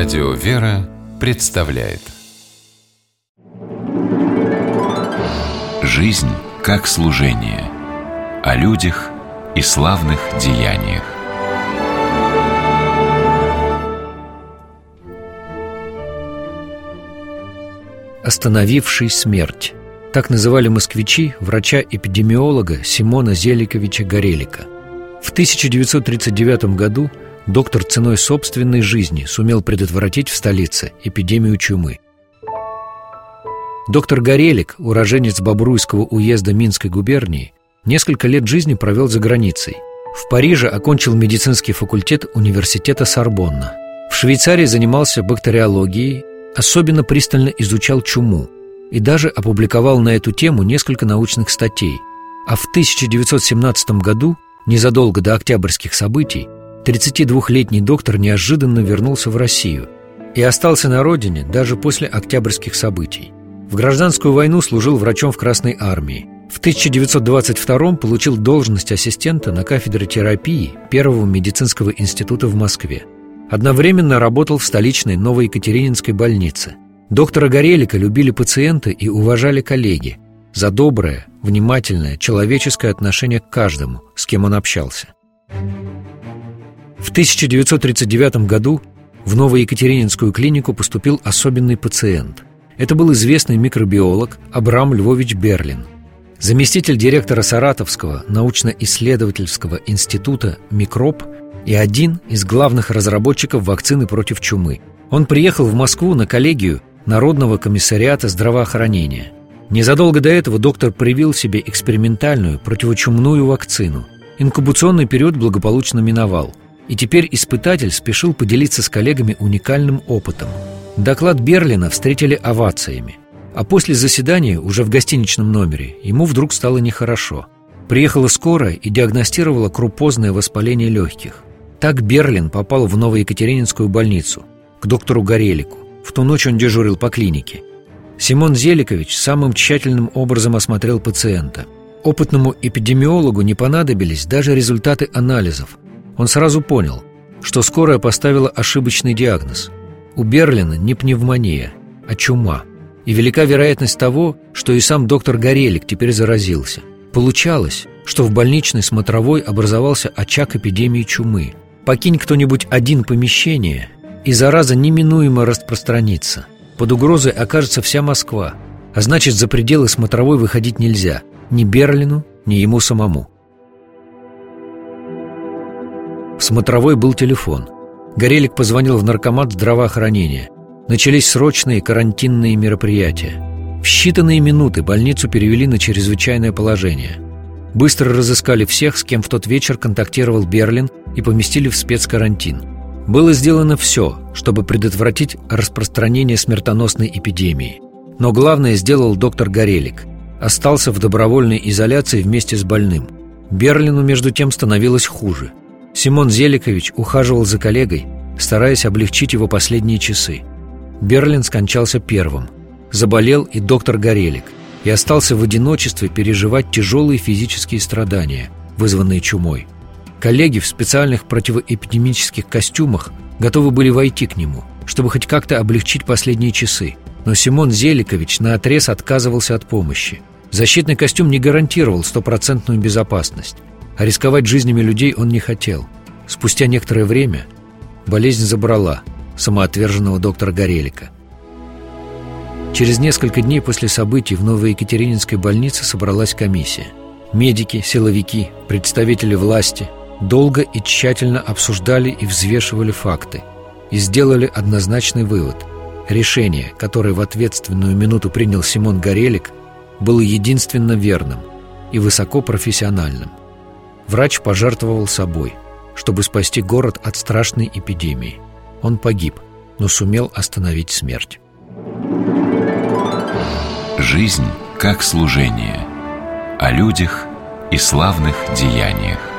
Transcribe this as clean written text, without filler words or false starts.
Радио «Вера» представляет «Жизнь как служение». О людях и славных деяниях. Остановивший смерть. Так называли москвичи врача-эпидемиолога Симона Зеликовича Горелика. В 1939 году доктор ценой собственной жизни сумел предотвратить в столице эпидемию чумы. Доктор Горелик, уроженец Бобруйского уезда Минской губернии, несколько лет жизни провел за границей. В Париже окончил медицинский факультет университета Сорбонна. В Швейцарии занимался бактериологией, особенно пристально изучал чуму и даже опубликовал на эту тему несколько научных статей. А в 1917 году, незадолго до октябрьских событий, 32-летний доктор неожиданно вернулся в Россию и остался на родине даже после октябрьских событий. В гражданскую войну служил врачом в Красной армии. В 1922 получил должность ассистента на кафедре терапии Первого медицинского института в Москве. Одновременно работал в столичной Новоекатерининской больнице. Доктора Горелика любили пациенты и уважали коллеги за доброе, внимательное, человеческое отношение к каждому, с кем он общался. В 1939 году в Новоекатерининскую клинику поступил особенный пациент. Это был известный микробиолог Абрам Львович Берлин, заместитель директора Саратовского научно-исследовательского института «Микроб» и один из главных разработчиков вакцины против чумы. Он приехал в Москву на коллегию Народного комиссариата здравоохранения. Незадолго до этого доктор привил себе экспериментальную противочумную вакцину. Инкубационный период благополучно миновал, и теперь испытатель спешил поделиться с коллегами уникальным опытом. Доклад Берлина встретили овациями. А после заседания, уже в гостиничном номере, ему вдруг стало нехорошо. Приехала скорая и диагностировала крупозное воспаление легких. Так Берлин попал в Новоекатерининскую больницу, к доктору Горелику. В ту ночь он дежурил по клинике. Симон Зеликович самым тщательным образом осмотрел пациента. Опытному эпидемиологу не понадобились даже результаты анализов. Он сразу понял, что скорая поставила ошибочный диагноз. У Берлина не пневмония, а чума. И велика вероятность того, что и сам доктор Горелик теперь заразился. Получалось, что в больничной смотровой образовался очаг эпидемии чумы. Покинь кто-нибудь один помещение, и зараза неминуемо распространится. Под угрозой окажется вся Москва. А значит, за пределы смотровой выходить нельзя ни Берлину, ни ему самому. В смотровой был телефон. Горелик позвонил в наркомат здравоохранения. Начались срочные карантинные мероприятия. В считанные минуты больницу перевели на чрезвычайное положение. Быстро разыскали всех, с кем в тот вечер контактировал Берлин, и поместили в спецкарантин. Было сделано все, чтобы предотвратить распространение смертоносной эпидемии. Но главное сделал доктор Горелик. Остался в добровольной изоляции вместе с больным. Берлину, между тем, становилось хуже. Симон Зеликович ухаживал за коллегой, стараясь облегчить его последние часы. Берлин скончался первым. Заболел и доктор Горелик, и остался в одиночестве переживать тяжелые физические страдания, вызванные чумой. Коллеги в специальных противоэпидемических костюмах готовы были войти к нему, чтобы хоть как-то облегчить последние часы. Но Симон Зеликович наотрез отказывался от помощи. Защитный костюм не гарантировал стопроцентную безопасность, а рисковать жизнями людей он не хотел. Спустя некоторое время болезнь забрала самоотверженного доктора Горелика. Через несколько дней после событий в Новоекатерининской больнице собралась комиссия. Медики, силовики, представители власти долго и тщательно обсуждали и взвешивали факты и сделали однозначный вывод. Решение, которое в ответственную минуту принял Симон Горелик, было единственно верным и высокопрофессиональным. Врач пожертвовал собой, чтобы спасти город от страшной эпидемии. Он погиб, но сумел остановить смерть. Жизнь как служение. О людях и славных деяниях.